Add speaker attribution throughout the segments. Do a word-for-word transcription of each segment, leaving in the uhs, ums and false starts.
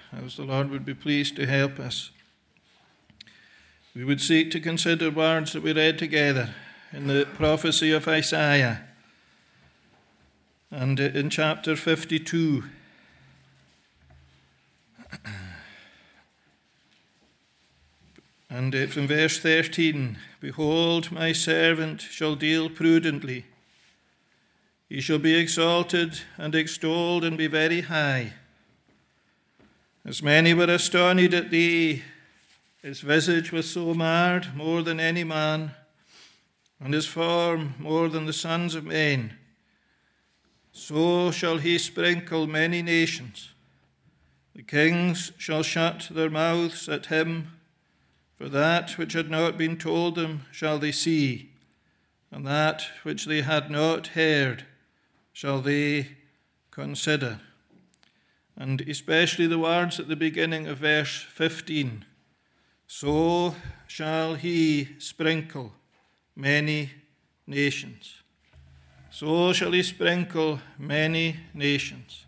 Speaker 1: as the Lord would be pleased to help us. We would seek to consider words that we read together in the prophecy of Isaiah and in chapter fifty-two. And from verse thirteen, "Behold, my servant shall deal prudently. He shall be exalted and extolled and be very high. As many were astonished at thee, his visage was so marred more than any man, and his form more than the sons of men. So shall he sprinkle many nations. The kings shall shut their mouths at him, for that which had not been told them shall they see, and that which they had not heard shall they consider." And especially the words at the beginning of verse fifteen, "So shall he sprinkle many nations." So shall he sprinkle many nations.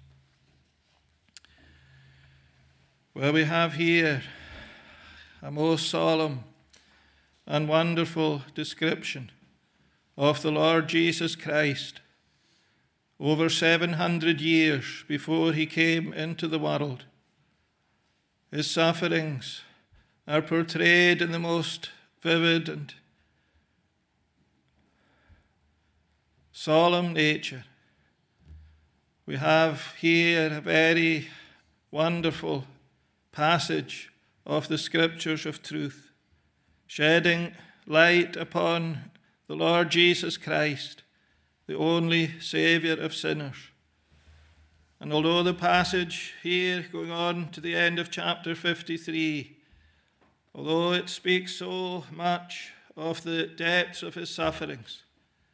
Speaker 1: Well, we have here a most solemn and wonderful description of the Lord Jesus Christ over seven hundred years before he came into the world. His sufferings are portrayed in the most vivid and solemn nature. We have here a very wonderful passage of the Scriptures of truth, shedding light upon the Lord Jesus Christ, the only Saviour of sinners. And although the passage here, going on to the end of chapter fifty-three, although it speaks so much of the depths of his sufferings,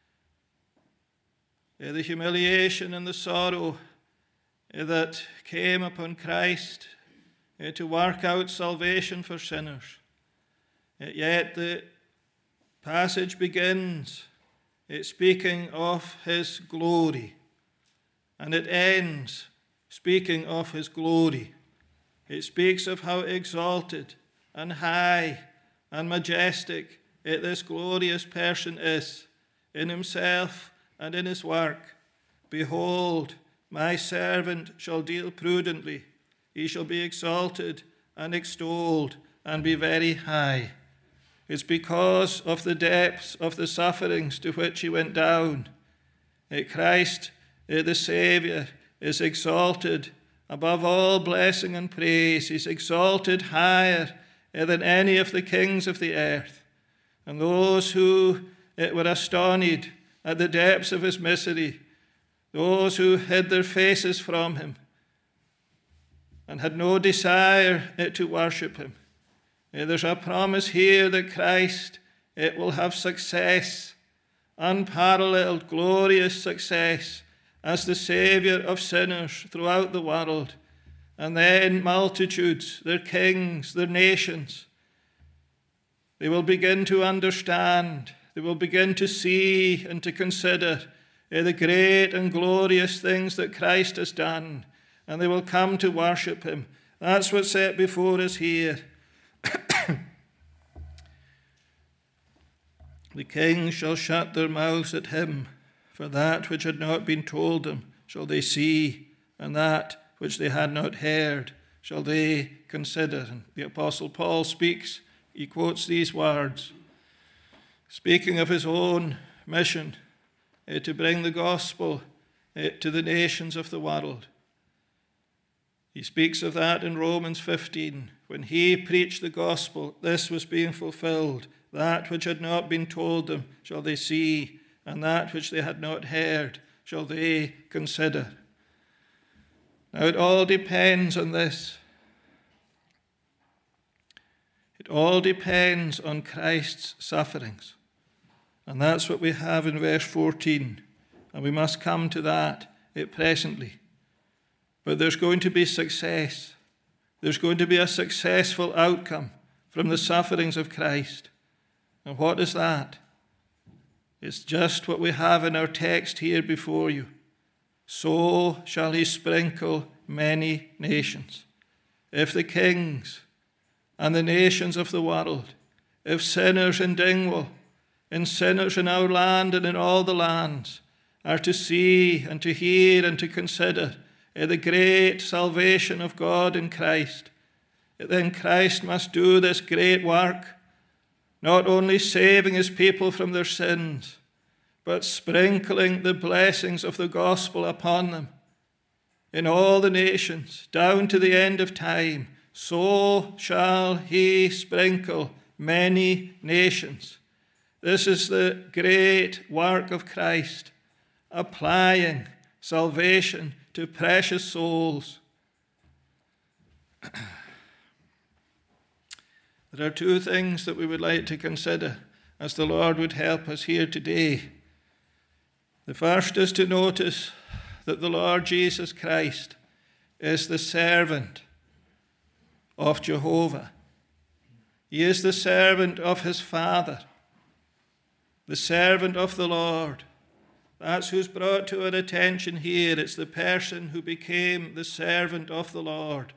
Speaker 1: the humiliation and the sorrow that came upon Christ to work out salvation for sinners, yet the passage begins it's speaking of his glory, and it ends speaking of his glory. It speaks of how exalted and high and majestic this glorious person is in himself and in his work. "Behold, my servant shall deal prudently. He shall be exalted and extolled and be very high." It's because of the depths of the sufferings to which he went down that Christ, the Saviour, is exalted above all blessing and praise. He's exalted higher than any of the kings of the earth. And those who were astonished at the depths of his misery, those who hid their faces from him and had no desire to worship him, there's a promise here that Christ it will have success, unparalleled, glorious success as the Saviour of sinners throughout the world. And then multitudes, their kings, their nations, they will begin to understand, they will begin to see and to consider the great and glorious things that Christ has done, and they will come to worship him. That's what's set before us here. "The kings shall shut their mouths at him, for that which had not been told them shall they see, and that which they had not heard shall they consider." And the Apostle Paul speaks, he quotes these words, speaking of his own mission eh, to bring the gospel eh, to the nations of the world. He speaks of that in Romans fifteen. When he preached the gospel, this was being fulfilled. That which had not been told them shall they see, and that which they had not heard shall they consider. Now it all depends on this. It all depends on Christ's sufferings. And that's what we have in verse fourteen. And we must come to that presently. But there's going to be success. There's going to be a successful outcome from the sufferings of Christ. And what is that? It's just what we have in our text here before you. So shall he sprinkle many nations. if the kings and the nations of the world, if sinners in Dingwall, and sinners in our land and in all the lands, are to see and to hear and to consider the great salvation of God in Christ, then Christ must do this great work, not only saving his people from their sins, but sprinkling the blessings of the gospel upon them in all the nations, down to the end of time. So shall he sprinkle many nations. This is the great work of Christ, applying salvation to precious souls. There are two things that we would like to consider as the Lord would help us here today. The first is to notice that the Lord Jesus Christ is the servant of Jehovah. He is the servant of his Father, the servant of the Lord. That's who's brought to our attention here. It's the person who became the servant of the Lord.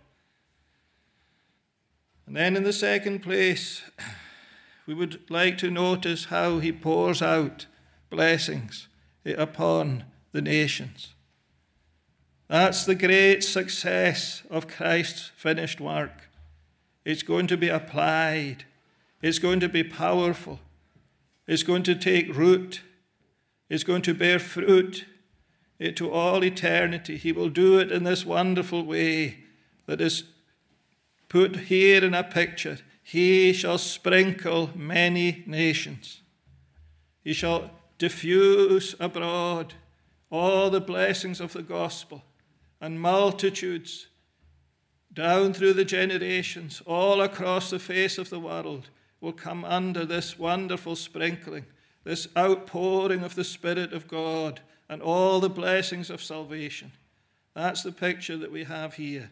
Speaker 1: And then in the second place, we would like to notice how he pours out blessings upon the nations. That's the great success of Christ's finished work. It's going to be applied. It's going to be powerful. It's going to take root. It's going to bear fruit to all eternity. He will do it in this wonderful way that is put here in a picture. He shall sprinkle many nations. He shall diffuse abroad all the blessings of the gospel, and multitudes down through the generations, all across the face of the world, will come under this wonderful sprinkling, this outpouring of the Spirit of God and all the blessings of salvation. That's the picture that we have here.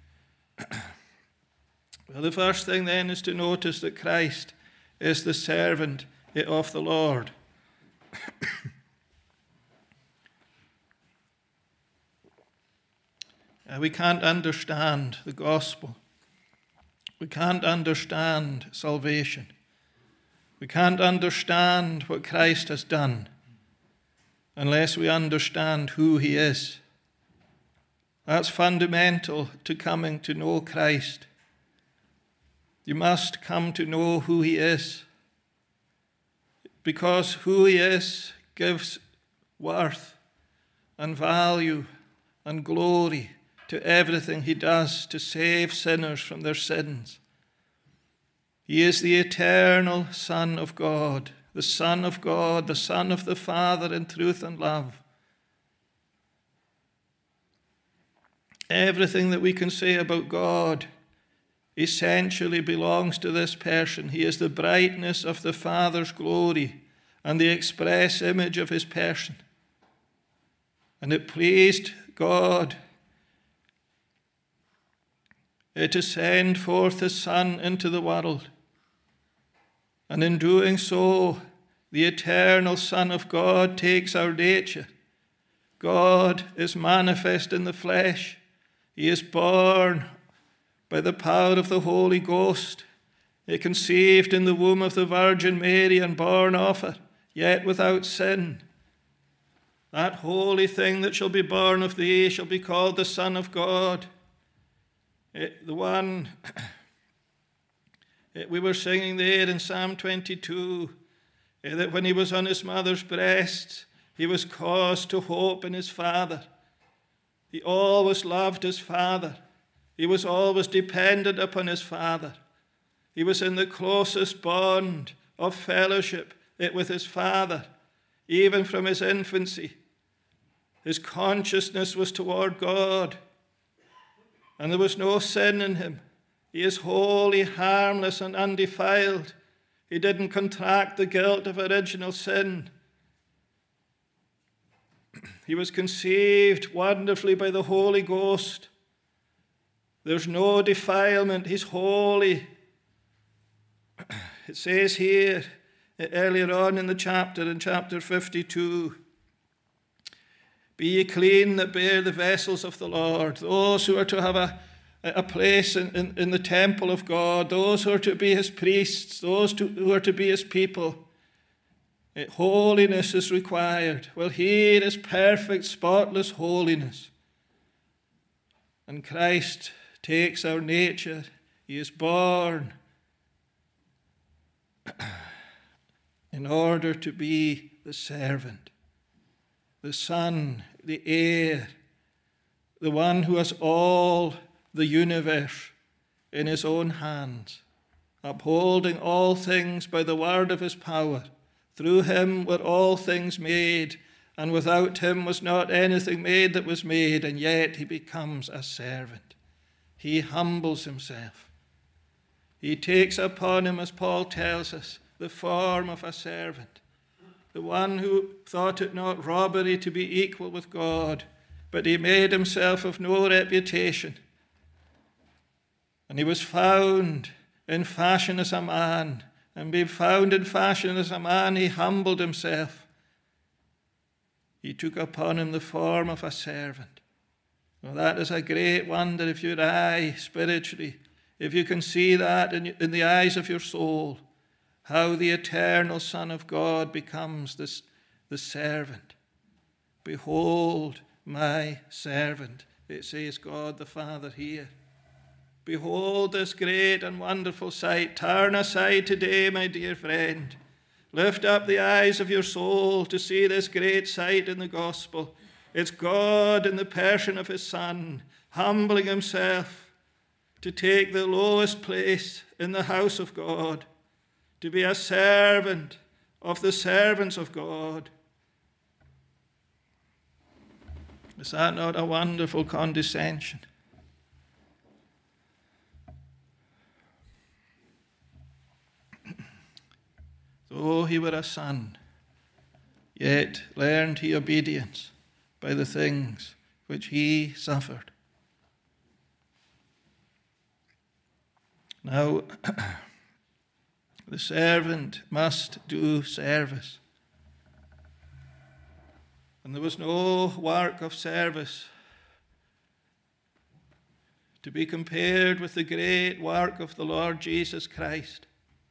Speaker 1: Well, the first thing then is to notice that Christ is the servant of the Lord. Uh, we can't understand the gospel. We can't understand salvation. We can't understand what Christ has done unless we understand who he is. That's fundamental to coming to know Christ. You must come to know who he is, because who he is gives worth and value and glory to everything he does to save sinners from their sins. He is the eternal Son of God, the Son of God, the Son of the Father in truth and love. Everything that we can say about God essentially belongs to this person. He is the brightness of the Father's glory and the express image of his person. And it pleased God to send forth his Son into the world. And in doing so, the eternal Son of God takes our nature. God is manifest in the flesh. He is born by the power of the Holy Ghost, conceived in the womb of the Virgin Mary and born of her, yet without sin. That holy thing that shall be born of thee shall be called the Son of God. It, the one it, we were singing there in Psalm twenty-two, it, that when he was on his mother's breast, he was caused to hope in his Father. He always loved his Father. He was always dependent upon his Father. He was in the closest bond of fellowship it, with his Father, even from his infancy. His consciousness was toward God, and there was no sin in him. He is holy, harmless, and undefiled. He didn't contract the guilt of original sin. He was conceived wonderfully by the Holy Ghost. There's no defilement. He's holy. It says here, earlier on in the chapter, in chapter fifty-two, be ye clean that bear the vessels of the Lord. Those who are to have a, a place in, in, in the temple of God, those who are to be his priests, those to, who are to be his people. Holiness is required. Well, here is perfect, spotless holiness. And Christ takes our nature. He is born in order to be the servant, the son, the heir, the one who has all the universe in his own hands, upholding all things by the word of his power. Through him were all things made, and without him was not anything made that was made, and yet he becomes a servant. He humbles himself. He takes upon him, as Paul tells us, the form of a servant, the one who thought it not robbery to be equal with God, but he made himself of no reputation. And he was found in fashion as a man, and being found in fashion as a man, he humbled himself. He took upon him the form of a servant. Well, that is a great wonder if your eye spiritually, if you can see that in, in the eyes of your soul, how the eternal Son of God becomes this, the servant. Behold my servant, it says God the Father here. Behold this great and wonderful sight. Turn aside today, my dear friend. Lift up the eyes of your soul to see this great sight in the gospel. It's God in the person of his Son, humbling himself to take the lowest place in the house of God, to be a servant of the servants of God. Is that not a wonderful condescension? Though he were a son, yet learned he obedience by the things which he suffered. Now, the servant must do service. And there was no work of service to be compared with the great work of the Lord Jesus Christ.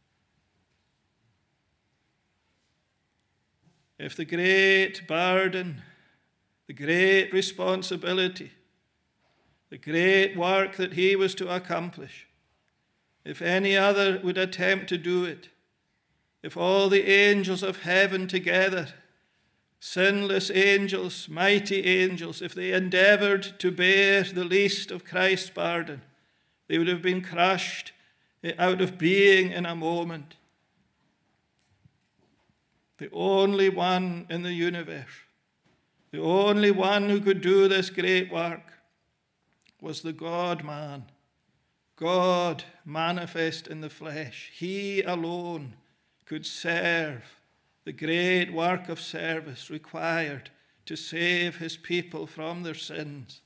Speaker 1: If the great burden, the great responsibility, the great work that he was to accomplish, if any other would attempt to do it, if all the angels of heaven together, sinless angels, mighty angels, if they endeavored to bear the least of Christ's burden, they would have been crushed out of being in a moment. The only one in the universe, the only one who could do this great work was the God-man, God manifest in the flesh. He alone could serve the great work of service required to save his people from their sins.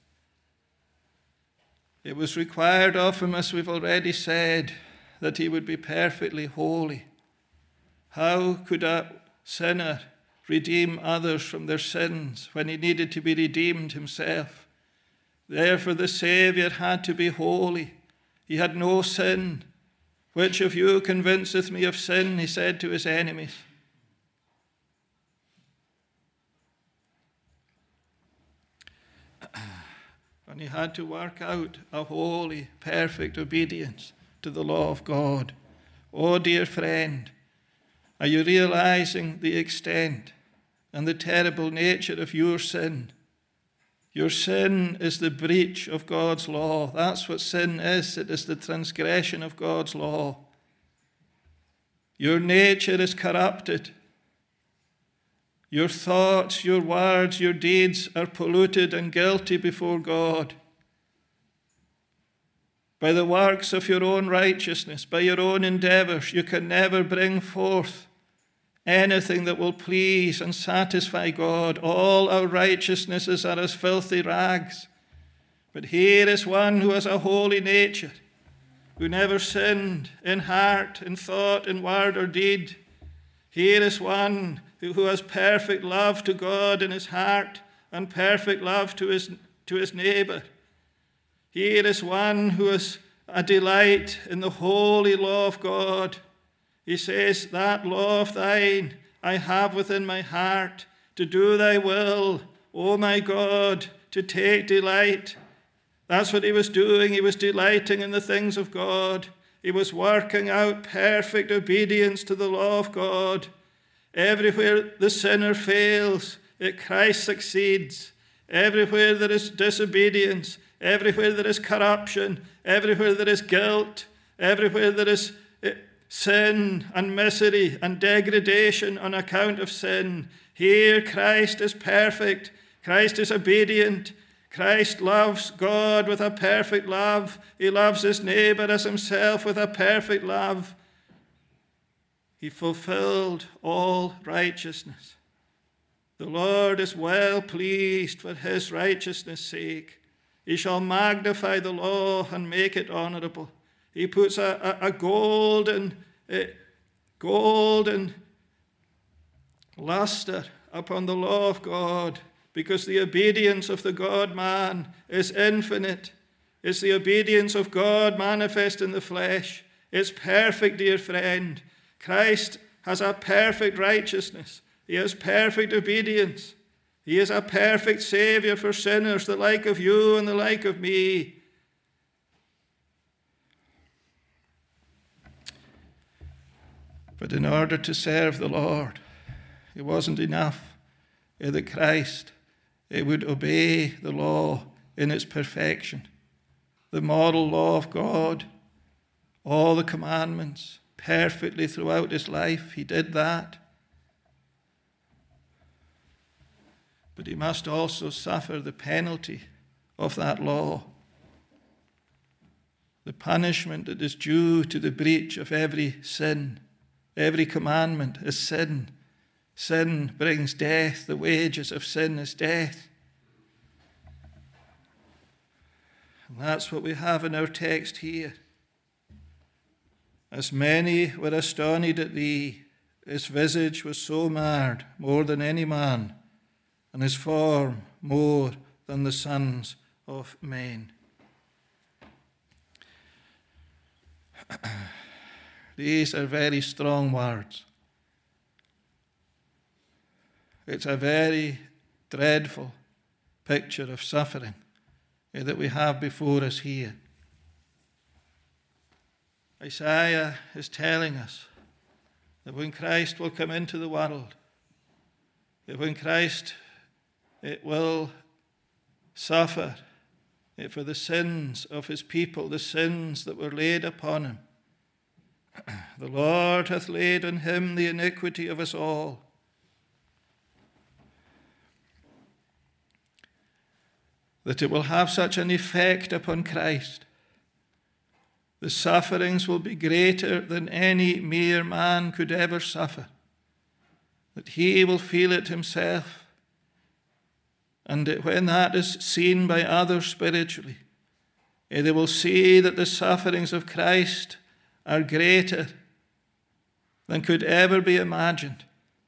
Speaker 1: It was required of him, as we've already said, that he would be perfectly holy. How could a sinner redeem others from their sins when he needed to be redeemed himself? Therefore the Saviour had to be holy. He had no sin. Which of you convinceth me of sin? He said to his enemies. And he had to work out a holy, perfect obedience to the law of God. Oh, dear friend, are you realizing the extent and the terrible nature of your sin? Your sin is the breach of God's law. That's what sin is. It is the transgression of God's law. Your nature is corrupted. Your thoughts, your words, your deeds are polluted and guilty before God. By the works of your own righteousness, by your own endeavors, you can never bring forth anything that will please and satisfy God. All our righteousnesses are as filthy rags. But here is one who has a holy nature, who never sinned in heart, in thought, in word or deed. Here is one who has perfect love to God in his heart and perfect love to his, to his neighbor. Here is one who is a delight in the holy law of God. He says, that law of thine I have within my heart, to do thy will, O my God, to take delight. That's what he was doing. He was delighting in the things of God. He was working out perfect obedience to the law of God. Everywhere the sinner fails, it Christ succeeds. Everywhere there is disobedience, everywhere there is corruption, everywhere there is guilt, everywhere there is sin and misery and degradation on account of sin, here Christ is perfect. Christ is obedient. Christ loves God with a perfect love. He loves his neighbor as himself with a perfect love. He fulfilled all righteousness. The Lord is well pleased for his righteousness' sake. He shall magnify the law and make it honorable. He puts a, a, a golden, a golden luster upon the law of God, because the obedience of the God-man is infinite. It's the obedience of God manifest in the flesh. It's perfect, dear friend. Christ has a perfect righteousness. He has perfect obedience. He is a perfect Savior for sinners, the like of you and the like of me. But in order to serve the Lord, it wasn't enough that Christ it would obey the law in its perfection, the moral law of God, all the commandments perfectly throughout his life. He did that. But he must also suffer the penalty of that law, the punishment that is due to the breach of every sin. Every commandment is sin. Sin brings death. The wages of sin is death. And that's what we have in our text here. As many were astonished at thee, his visage was so marred, more than any man, and his form more than the sons of men. These are very strong words. It's a very dreadful picture of suffering that we have before us here. Isaiah is telling us that when Christ will come into the world, that when Christ it will suffer it for the sins of his people, the sins that were laid upon him. The Lord hath laid on him the iniquity of us all. That it will have such an effect upon Christ. The sufferings will be greater than any mere man could ever suffer. That he will feel it himself. And that when that is seen by others spiritually, they will see that the sufferings of Christ are greater than could ever be imagined.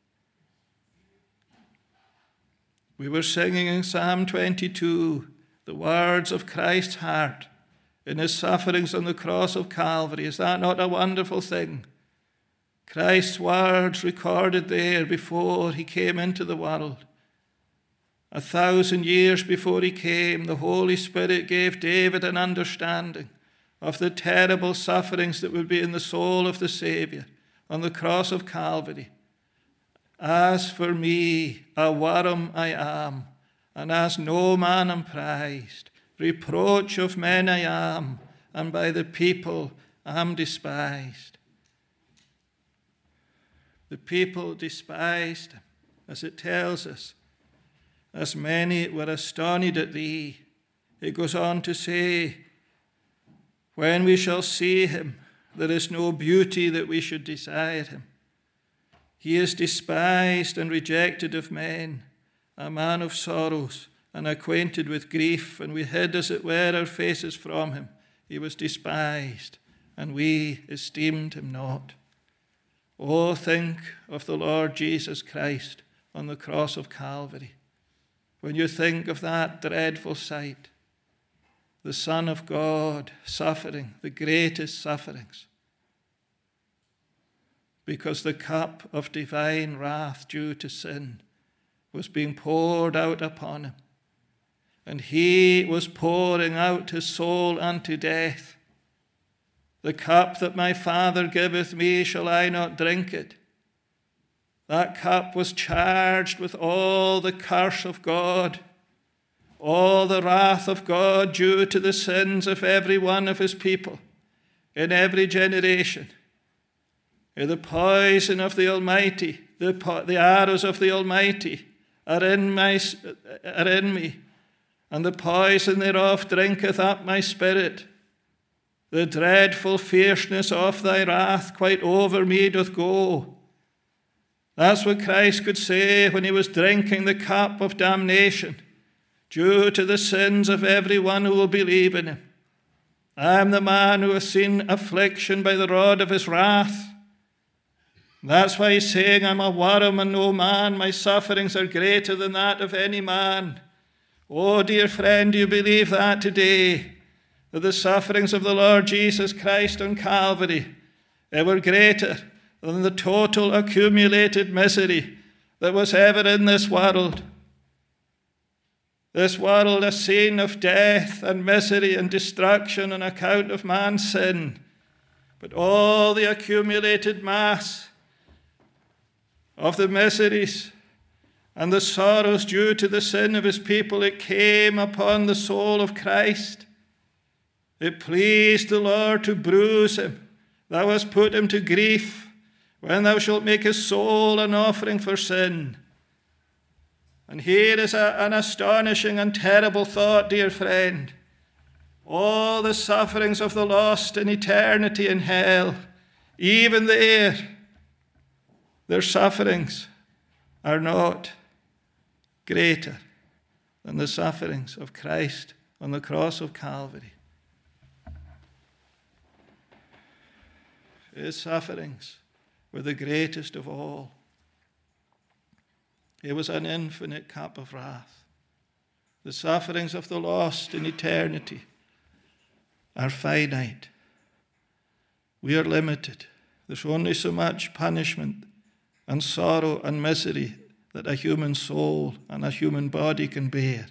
Speaker 1: We were singing in Psalm twenty-two the words of Christ's heart in his sufferings on the cross of Calvary. Is that not a wonderful thing? Christ's words recorded there before he came into the world. A thousand years before he came, the Holy Spirit gave David an understanding of the terrible sufferings that would be in the soul of the Savior on the cross of Calvary. As for me, a worm I am, and as no man am prized. Reproach of men I am, and by the people am despised. The people despised him, as it tells us. As many were astonished at thee. It goes on to say, when we shall see him, there is no beauty that we should desire him. He is despised and rejected of men, a man of sorrows and acquainted with grief, and we hid, as it were, our faces from him. He was despised, and we esteemed him not. Oh, think of the Lord Jesus Christ on the cross of Calvary. When you think of that dreadful sight, the Son of God, suffering the greatest sufferings, because the cup of divine wrath due to sin was being poured out upon him, and he was pouring out his soul unto death. The cup that my Father giveth me, shall I not drink it? That cup was charged with all the curse of God, all the wrath of God due to the sins of every one of his people in every generation. The poison of the Almighty, the, po- the arrows of the Almighty are in, my, are in me, and the poison thereof drinketh up my spirit. The dreadful fierceness of thy wrath quite over me doth go. That's what Christ could say when he was drinking the cup of damnation due to the sins of everyone who will believe in him. I am the man who has seen affliction by the rod of his wrath. That's why he's saying, I'm a worm and no man. My sufferings are greater than that of any man. Oh, dear friend, do you believe that today? That the sufferings of the Lord Jesus Christ on Calvary, they were greater than the total accumulated misery that was ever in this world. This world, a scene of death and misery and destruction on account of man's sin. But all the accumulated mass of the miseries and the sorrows due to the sin of his people, it came upon the soul of Christ. It pleased the Lord to bruise him. Thou hast put him to grief when thou shalt make his soul an offering for sin. And here is a, an astonishing and terrible thought, dear friend. All the sufferings of the lost in eternity in hell, even there, their sufferings are not greater than the sufferings of Christ on the cross of Calvary. His sufferings were the greatest of all. It was an infinite cup of wrath. The sufferings of the lost in eternity are finite. We are limited. There's only so much punishment and sorrow and misery that a human soul and a human body can bear.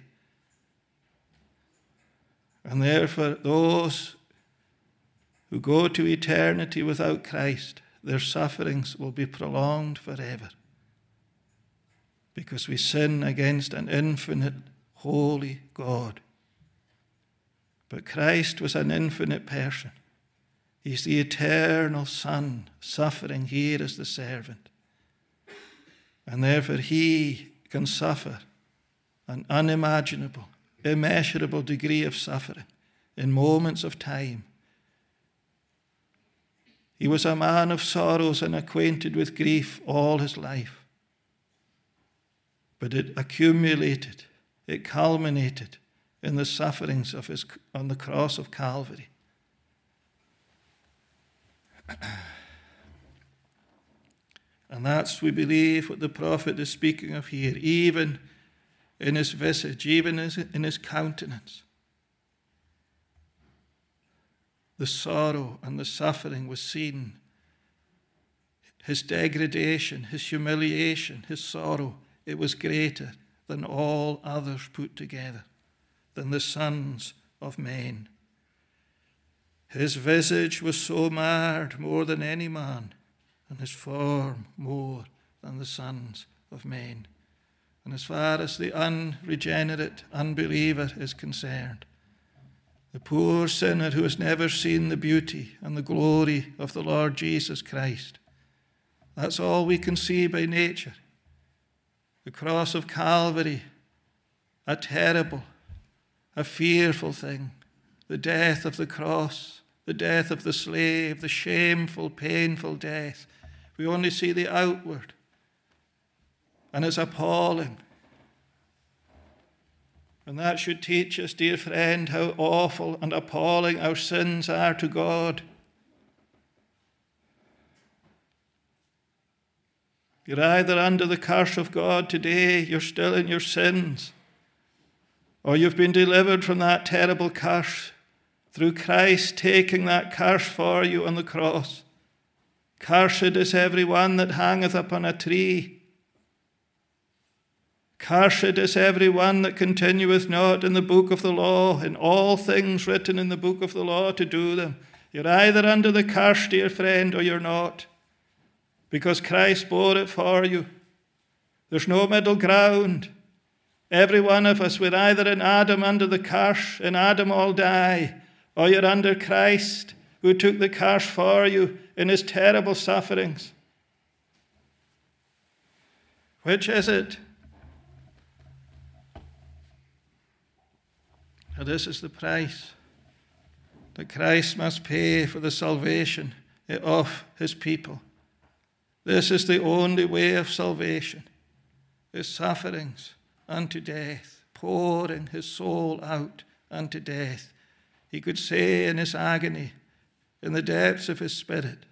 Speaker 1: And therefore, those who go to eternity without Christ, their sufferings will be prolonged forever, because we sin against an infinite, holy God. But Christ was an infinite person. He's the eternal Son, suffering here as the servant. And therefore he can suffer an unimaginable, immeasurable degree of suffering in moments of time. He was a man of sorrows and acquainted with grief all his life. But it accumulated, it culminated in the sufferings of his on the cross of Calvary. And that's, we believe, what the prophet is speaking of here, even in his visage, even in his countenance. The sorrow and the suffering was seen. His degradation, his humiliation, his sorrow, it was greater than all others put together, than the sons of men. His visage was so marred more than any man, and his form more than the sons of men. And as far as the unregenerate unbeliever is concerned, the poor sinner who has never seen the beauty and the glory of the Lord Jesus Christ, that's all we can see by nature. The cross of Calvary, a terrible, a fearful thing. The death of the cross, the death of the slave, the shameful, painful death. We only see the outward, and it's appalling. And that should teach us, dear friend, how awful and appalling our sins are to God. You're either under the curse of God today, you're still in your sins, or you've been delivered from that terrible curse through Christ taking that curse for you on the cross. Cursed is every one that hangeth upon a tree. Cursed is every one that continueth not in the book of the law, in all things written in the book of the law to do them. You're either under the curse, dear friend, or you're not, because Christ bore it for you. There's no middle ground. Every one of us, we're either in Adam under the curse, in Adam all die, or you're under Christ, who took the curse for you in his terrible sufferings. Which is it? Now, this is the price that Christ must pay for the salvation of his people. This is the only way of salvation, his sufferings unto death, pouring his soul out unto death. He could say in his agony, in the depths of his spirit,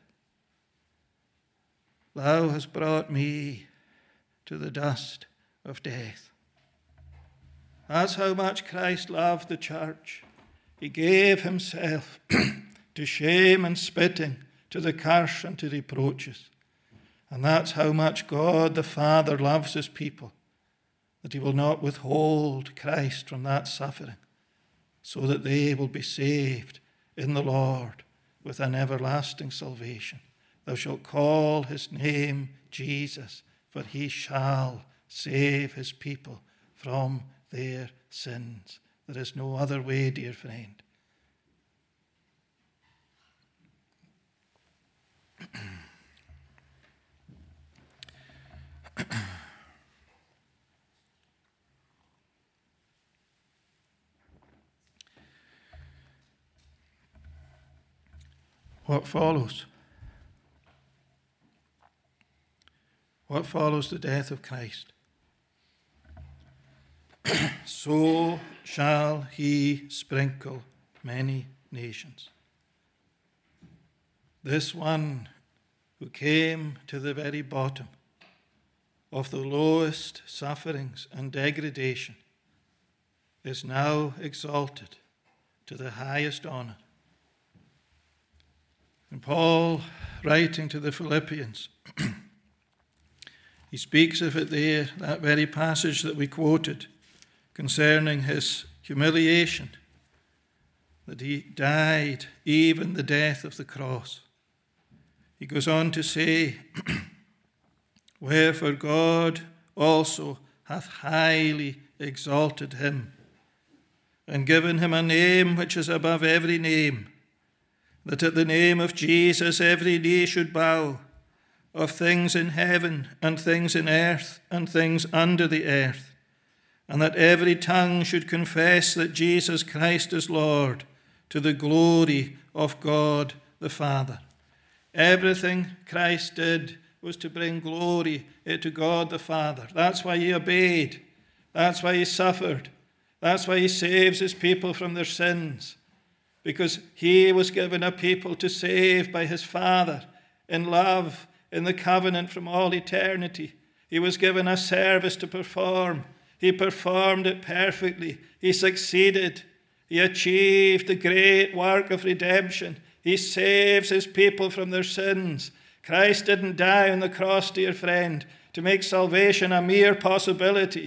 Speaker 1: thou hast brought me to the dust of death. That's how much Christ loved the church. He gave himself to shame and spitting, to the curse and to reproaches. And that's how much God the Father loves his people, that he will not withhold Christ from that suffering, so that they will be saved in the Lord with an everlasting salvation. Thou shalt call his name Jesus, for he shall save his people from their sins. There is no other way, dear friend. What follows? What follows the death of Christ? So shall he sprinkle many nations. This one who came to the very bottom of the lowest sufferings and degradation is now exalted to the highest honor. And Paul, writing to the Philippians, he speaks of it there, that very passage that we quoted concerning his humiliation, that he died even the death of the cross. He goes on to say, wherefore God also hath highly exalted him, and given him a name which is above every name, that at the name of Jesus every knee should bow, of things in heaven and things in earth and things under the earth, and that every tongue should confess that Jesus Christ is Lord, to the glory of God the Father. Everything Christ did was to bring glory to God the Father. That's why he obeyed. That's why he suffered. That's why he saves his people from their sins, because he was given a people to save by his Father in love, in the covenant from all eternity. He was given a service to perform. He performed it perfectly. He succeeded. He achieved the great work of redemption. He saves his people from their sins. Christ didn't die on the cross, dear friend, to make salvation a mere possibility.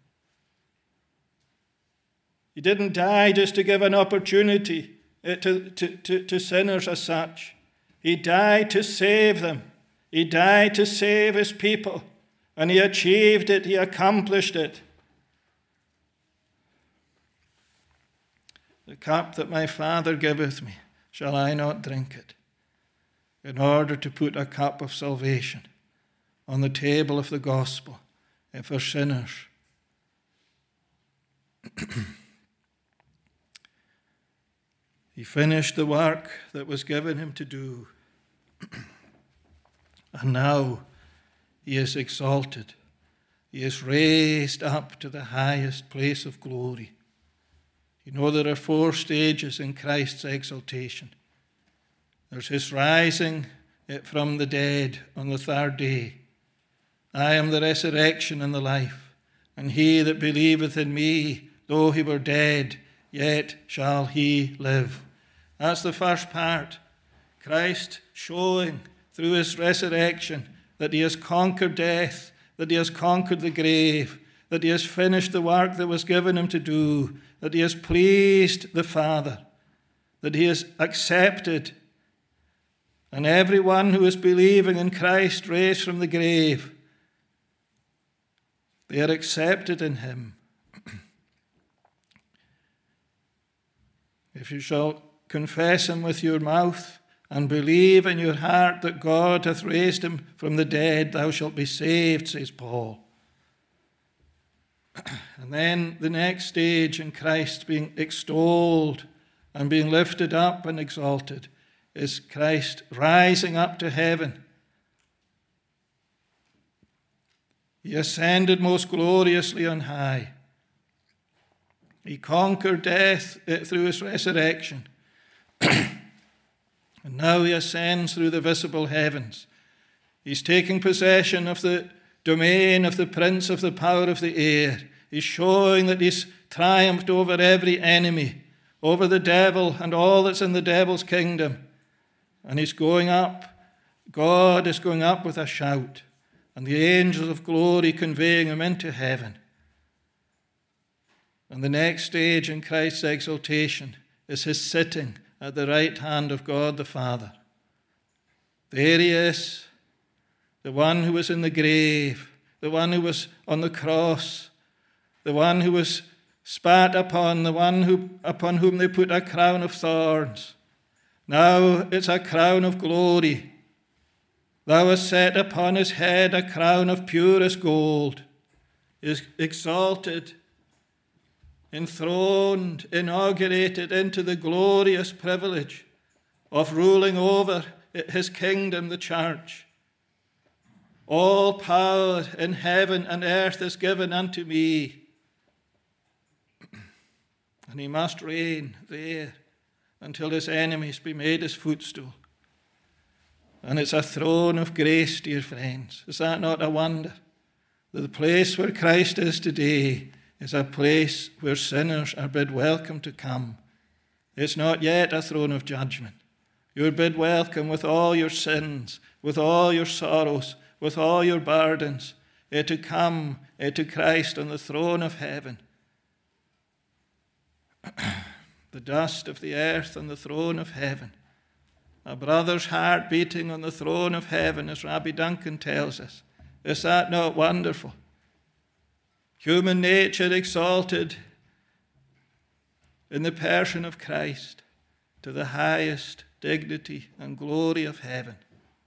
Speaker 1: He didn't die just to give an opportunity to, to, to, to sinners as such. He died to save them. He died to save his people. And he achieved it. He accomplished it. The cup that my Father giveth me, shall I not drink it? In order to put a cup of salvation on the table of the gospel for sinners. He finished the work that was given him to do. And now he is exalted. He is raised up to the highest place of glory. You know, there are four stages in Christ's exaltation. There's his rising from the dead on the third day. I am the resurrection and the life, and he that believeth in me, though he were dead, yet shall he live. That's the first part. Christ showing through his resurrection that he has conquered death, that he has conquered the grave, that he has finished the work that was given him to do, that he has pleased the Father, that he has accepted. And everyone who is believing in Christ raised from the grave, they are accepted in him. If you shall confess him with your mouth and believe in your heart that God hath raised him from the dead, thou shalt be saved, says Paul. And then the next stage in Christ being extolled and being lifted up and exalted is Christ rising up to heaven. He ascended most gloriously on high. He conquered death through his resurrection. And now he ascends through the visible heavens. He's taking possession of the domain of the prince of the power of the air. He's showing that he's triumphed over every enemy, over the devil and all that's in the devil's kingdom. And he's going up. God is going up with a shout, and the angels of glory conveying him into heaven. And the next stage in Christ's exaltation is his sitting at the right hand of God the Father. There he is, the one who was in the grave, the one who was on the cross, the one who was spat upon, the one who, upon whom they put a crown of thorns. Now it's a crown of glory. Thou hast set upon his head a crown of purest gold. Is exalted, enthroned, inaugurated into the glorious privilege of ruling over his kingdom, the church. All power in heaven and earth is given unto me. And he must reign there until his enemies be made his footstool. And it's a throne of grace, dear friends. Is that not a wonder? That the place where Christ is today is a place where sinners are bid welcome to come. It's not yet a throne of judgment. You're bid welcome with all your sins, with all your sorrows, with all your burdens, eh, to come eh, to Christ on the throne of heaven. The dust of the earth on the throne of heaven. A brother's heart beating on the throne of heaven, as Rabbi Duncan tells us. Is that not wonderful? Human nature exalted in the person of Christ to the highest dignity and glory of heaven.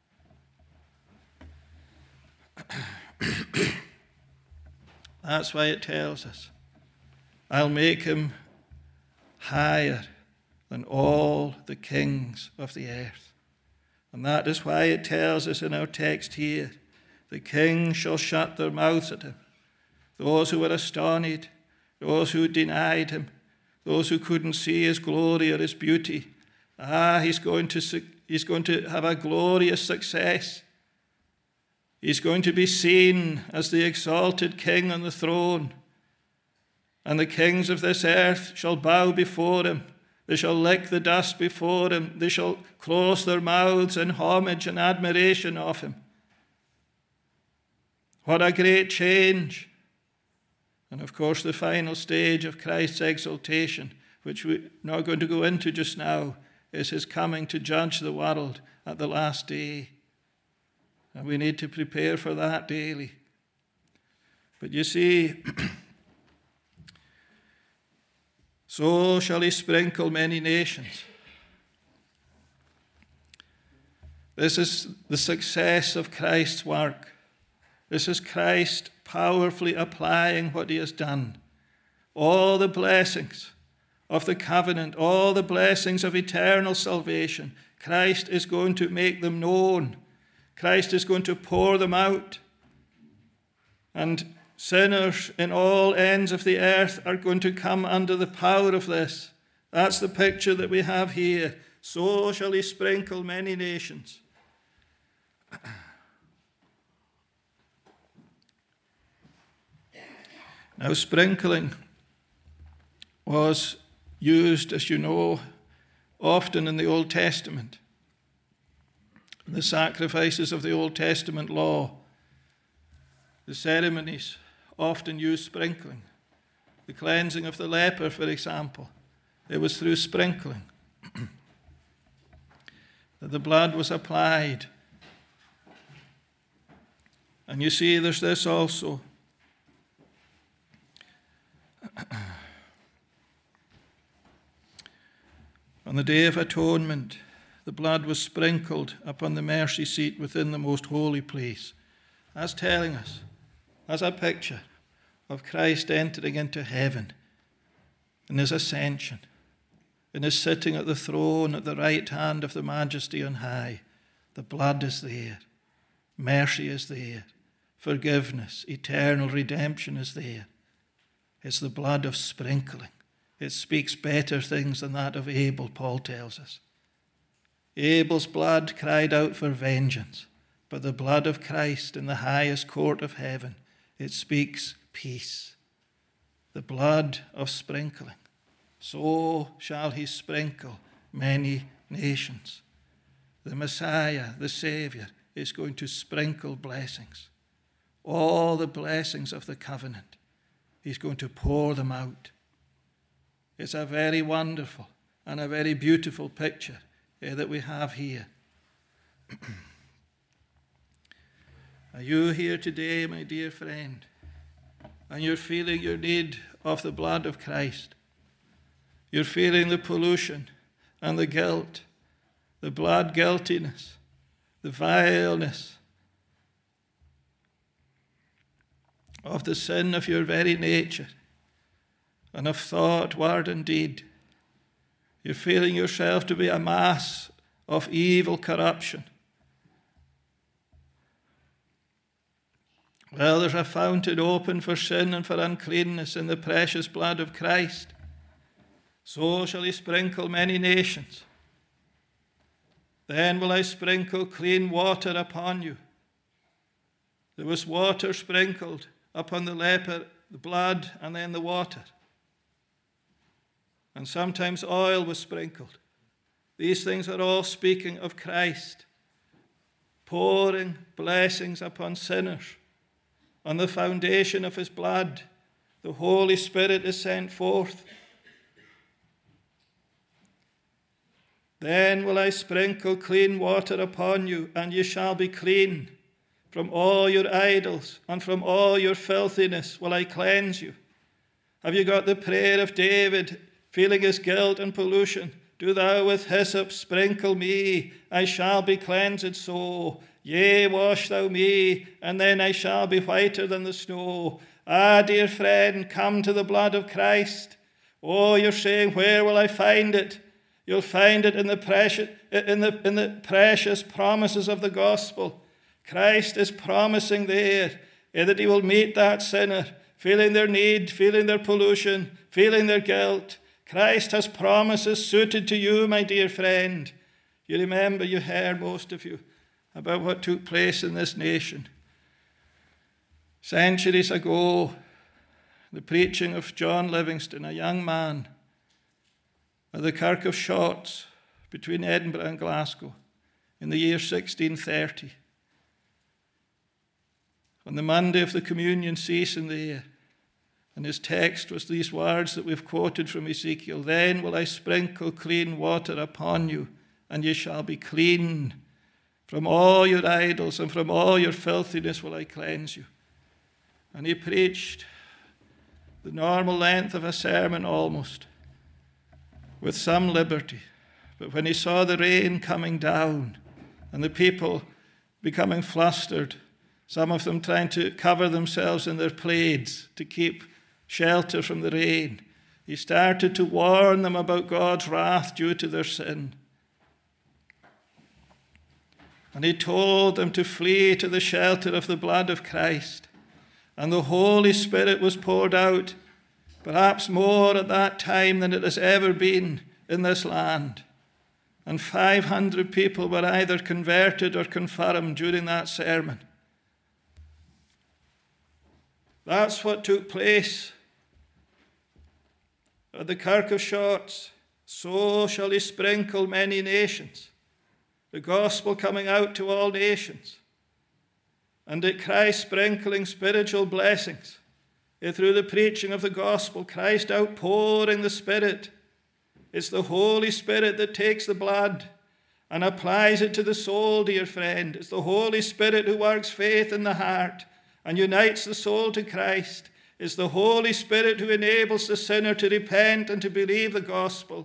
Speaker 1: That's why it tells us, I'll make him higher than all the kings of the earth. And that is why it tells us in our text here, the kings shall shut their mouths at him. Those who were astonished, those who denied him, those who couldn't see his glory or his beauty. Ah, he's going to, he's going to have a glorious success. He's going to be seen as the exalted king on the throne. And the kings of this earth shall bow before him. They shall lick the dust before him. They shall close their mouths in homage and admiration of him. What a great change. And of course, the final stage of Christ's exaltation, which we're not going to go into just now, is his coming to judge the world at the last day. And we need to prepare for that daily. But you see, so shall he sprinkle many nations. This is the success of Christ's work. This is Christ powerfully applying what he has done. All the blessings of the covenant, all the blessings of eternal salvation, Christ is going to make them known. Christ is going to pour them out. And sinners in all ends of the earth are going to come under the power of this. That's the picture that we have here. So shall he sprinkle many nations. Now, sprinkling was used, as you know, often in the Old Testament. The sacrifices of the Old Testament law, the ceremonies often used sprinkling. The cleansing of the leper, for example, it was through sprinkling that the blood was applied. And you see, there's this also. On the Day of Atonement, the blood was sprinkled upon the mercy seat within the most holy place. That's telling us, that's a picture of Christ entering into heaven in his ascension, in his sitting at the throne at the right hand of the Majesty on high. The blood is there. Mercy is there. Forgiveness, eternal redemption is there. It's the blood of sprinkling. It speaks better things than that of Abel, Paul tells us. Abel's blood cried out for vengeance, but the blood of Christ in the highest court of heaven, it speaks peace. The blood of sprinkling. So shall he sprinkle many nations. The Messiah, the Savior, is going to sprinkle blessings. All the blessings of the covenant. He's going to pour them out. It's a very wonderful and a very beautiful picture eh, that we have here. Are you here today, my dear friend, and you're feeling your need of the blood of Christ? You're feeling the pollution and the guilt, the blood guiltiness, the vileness of the sin of your very nature and of thought, word, and deed. You're feeling yourself to be a mass of evil corruption. Well, there's a fountain open for sin and for uncleanness in the precious blood of Christ. So shall he sprinkle many nations. Then will I sprinkle clean water upon you. There was water sprinkled upon the leper, the blood, and then the water. And sometimes oil was sprinkled. These things are all speaking of Christ, pouring blessings upon sinners. On the foundation of his blood, the Holy Spirit is sent forth. Then will I sprinkle clean water upon you, and ye shall be clean. From all your idols and from all your filthiness will I cleanse you. Have you got the prayer of David, feeling his guilt and pollution? Do thou with hyssop sprinkle me, I shall be cleansed so. Yea, wash thou me, and then I shall be whiter than the snow. Ah, dear friend, come to the blood of Christ. Oh, you're saying, where will I find it? You'll find it in the precious, in the, in the precious promises of the gospel. Christ is promising there that he will meet that sinner, feeling their need, feeling their pollution, feeling their guilt. Christ has promises suited to you, my dear friend. You remember, you heard, most of you, about what took place in this nation. Centuries ago, the preaching of John Livingston, a young man, at the Kirk of Shotts between Edinburgh and Glasgow in the year sixteen thirty. On the Monday of the communion season there, and his text was these words that we've quoted from Ezekiel, then will I sprinkle clean water upon you, and ye shall be clean. From all your idols and from all your filthiness will I cleanse you. And he preached the normal length of a sermon almost, with some liberty. But when he saw the rain coming down and the people becoming flustered, some of them trying to cover themselves in their plaids to keep shelter from the rain, he started to warn them about God's wrath due to their sin. And he told them to flee to the shelter of the blood of Christ. And the Holy Spirit was poured out, perhaps more at that time than it has ever been in this land. And five hundred people were either converted or confirmed during that sermon. That's what took place at the Kirk of Shotts, so shall he sprinkle many nations. The gospel coming out to all nations. And at Christ sprinkling spiritual blessings through the preaching of the gospel, Christ outpouring the Spirit. It's the Holy Spirit that takes the blood and applies it to the soul, dear friend. It's the Holy Spirit who works faith in the heart and unites the soul to Christ. It's the Holy Spirit who enables the sinner to repent and to believe the gospel.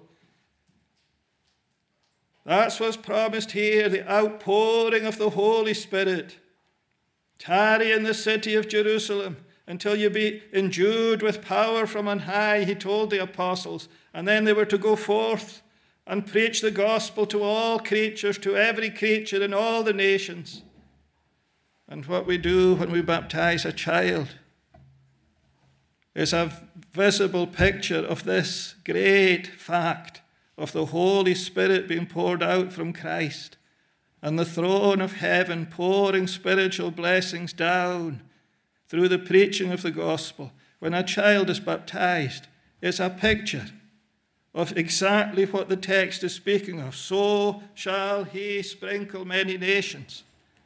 Speaker 1: That's what's promised here, the outpouring of the Holy Spirit. Tarry in the city of Jerusalem until you be endued with power from on high, he told the apostles. And then they were to go forth and preach the gospel to all creatures, to every creature in all the nations. And what we do when we baptize a child is a visible picture of this great fact of the Holy Spirit being poured out from Christ and the throne of heaven pouring spiritual blessings down through the preaching of the gospel. When a child is baptized, it's a picture of exactly what the text is speaking of. So shall he sprinkle many nations.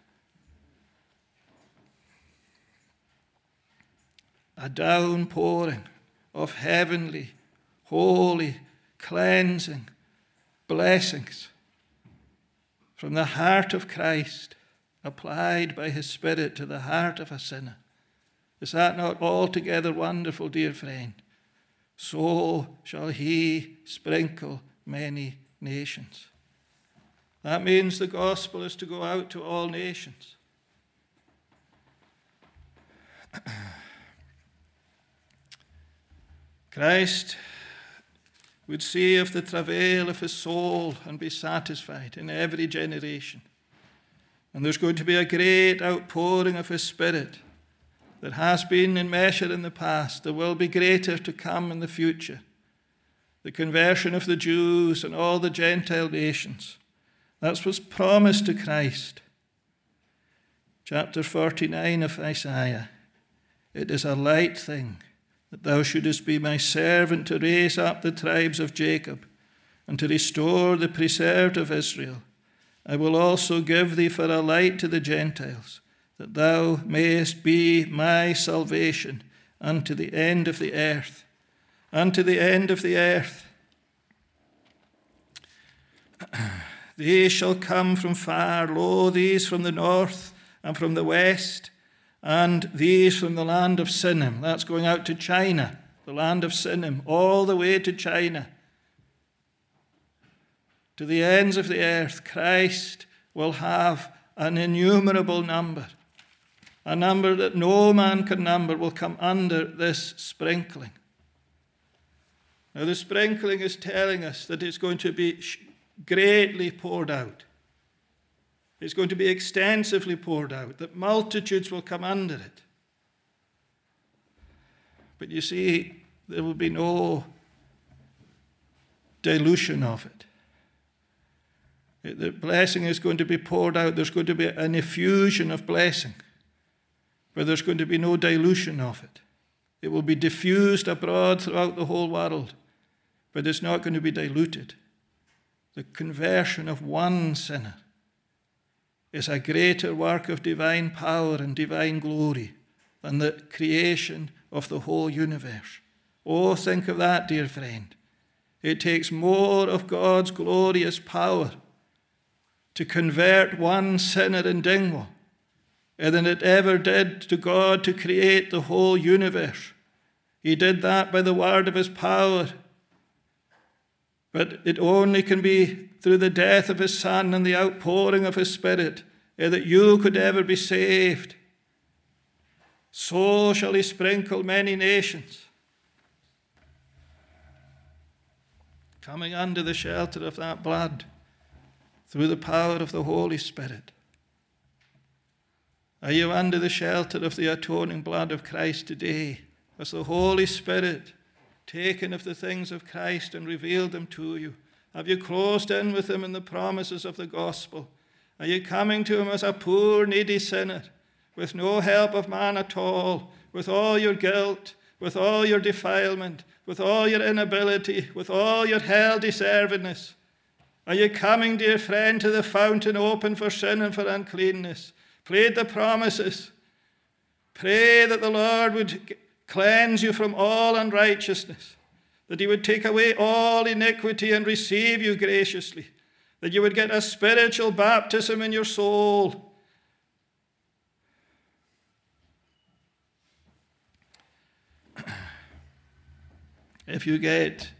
Speaker 1: A downpouring of heavenly, holy, cleansing blessings from the heart of Christ applied by his Spirit to the heart of a sinner. Is that not altogether wonderful, dear friend? So shall he sprinkle many nations. That means the gospel is to go out to all nations. Christ would see of the travail of his soul and be satisfied in every generation. And there's going to be a great outpouring of his Spirit. There has been in measure in the past. There will be greater to come in the future. The conversion of the Jews and all the Gentile nations. That's what's promised to Christ. Chapter forty-nine of Isaiah. It is a light thing that thou shouldest be my servant to raise up the tribes of Jacob and to restore the preserved of Israel. I will also give thee for a light to the Gentiles, that thou mayest be my salvation unto the end of the earth. Unto the end of the earth. These shall come from far, lo, these from the north and from the west, and these from the land of Sinim. That's going out to China, the land of Sinim, all the way to China. To the ends of the earth, Christ will have an innumerable number. A number that no man can number will come under this sprinkling. Now the sprinkling is telling us that it's going to be greatly poured out. It's going to be extensively poured out, that multitudes will come under it. But you see, there will be no dilution of it. The blessing is going to be poured out. There's going to be an effusion of blessing, but there's going to be no dilution of it. It will be diffused abroad throughout the whole world, but it's not going to be diluted. The conversion of one sinner is a greater work of divine power and divine glory than the creation of the whole universe. Oh, think of that, dear friend. It takes more of God's glorious power to convert one sinner in Dingwall than it ever did to God to create the whole universe. He did that by the word of his power. But it only can be through the death of his Son and the outpouring of his Spirit that you could ever be saved. So shall he sprinkle many nations, coming under the shelter of that blood through the power of the Holy Spirit. Are you under the shelter of the atoning blood of Christ today? Has the Holy Spirit taken of the things of Christ and revealed them to you? Have you closed in with him in the promises of the gospel? Are you coming to him as a poor, needy sinner, with no help of man at all, with all your guilt, with all your defilement, with all your inability, with all your hell-deservedness? Are you coming, dear friend, to the fountain open for sin and for uncleanness? Plead the promises. Pray that the Lord would cleanse you from all unrighteousness, that he would take away all iniquity and receive you graciously, that you would get a spiritual baptism in your soul. If you get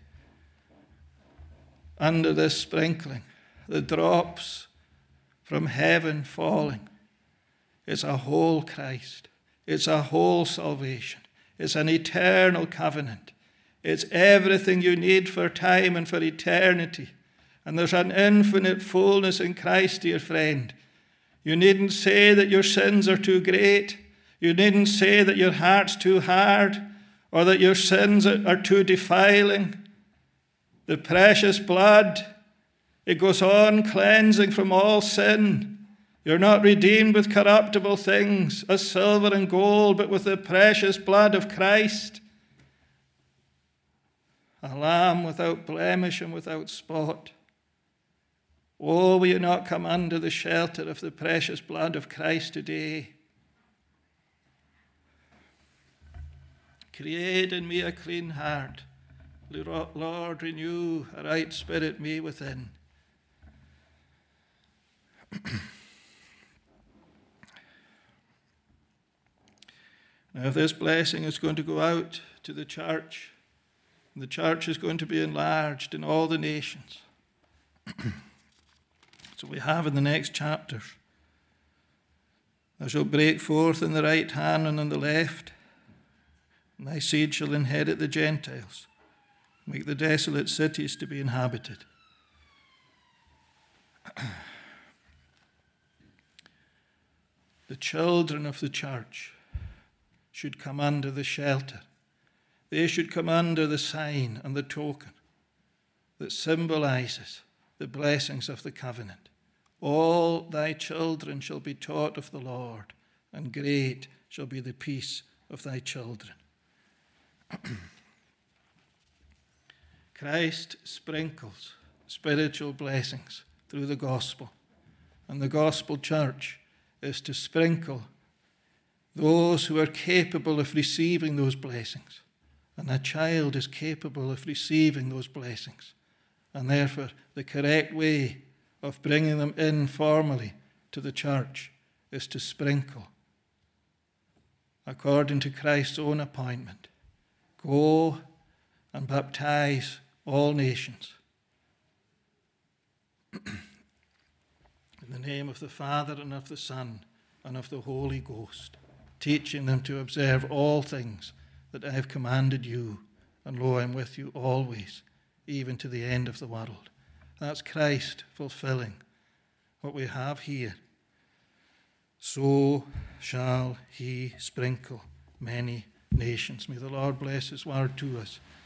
Speaker 1: under this sprinkling, the drops from heaven falling, it's a whole Christ. It's a whole salvation. It's an eternal covenant. It's everything you need for time and for eternity. And there's an infinite fullness in Christ, dear friend. You needn't say that your sins are too great. You needn't say that your heart's too hard or that your sins are too defiling. The precious blood, it goes on cleansing from all sin. You're not redeemed with corruptible things, as silver and gold, but with the precious blood of Christ. A lamb without blemish and without spot. Oh, will you not come under the shelter of the precious blood of Christ today? Create in me a clean heart. Lord, renew a right spirit in me within. Now, if this blessing is going to go out to the church, and the church is going to be enlarged in all the nations. So we have in the next chapters, thou shalt break forth in the right hand and in the left, and thy seed shall inherit the Gentiles, make the desolate cities to be inhabited. The children of the church should come under the shelter. They should come under the sign and the token that symbolizes the blessings of the covenant. All thy children shall be taught of the Lord, and great shall be the peace of thy children. Christ sprinkles spiritual blessings through the gospel, and the gospel church is to sprinkle those who are capable of receiving those blessings. And a child is capable of receiving those blessings. And therefore, the correct way of bringing them in formally to the church is to sprinkle, according to Christ's own appointment. Go and baptize all nations. In the name of the Father, and of the Son, and of the Holy Ghost, teaching them to observe all things that I have commanded you, and lo, I am with you always, even to the end of the world. That's Christ fulfilling what we have here. So shall he sprinkle many nations. May the Lord bless his word to us.